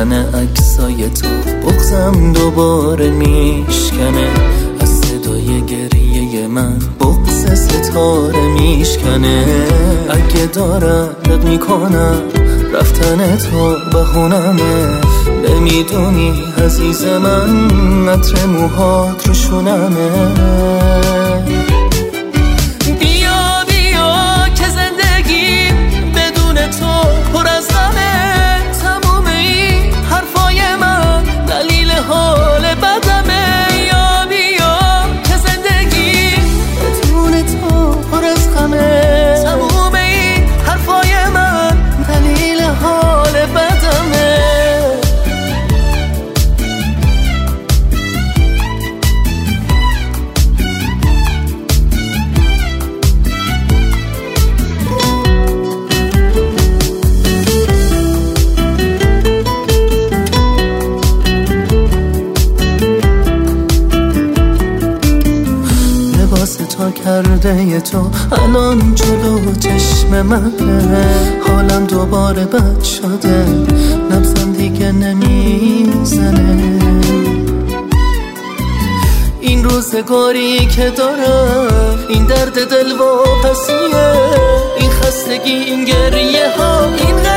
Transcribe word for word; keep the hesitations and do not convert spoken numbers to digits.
دیدن عکسای تو بغضم دوباره میشکنه، از صدای گریه من بغض ستاره میشکنه. اگه دارم رد میکنم رفتن تو بهونمه، نمیدونی عزیز من عطر موهات رو شونمه. بیا بیا که زندگی بدون تو پر از غمه، تموم این حرفای من دلیل حال بدمه. بیا بیا که زندگی بدون تو پر از غمه، تموم این حرفای من دلیل حال بدمه. تا کرده ی تو الان جلو چشم منه، حالم دوباره بد شده، نبضم دیگه نمیزنه. این روزگاری که دارم، این درد دل و پسیه، این خستگی، این گریه ها، این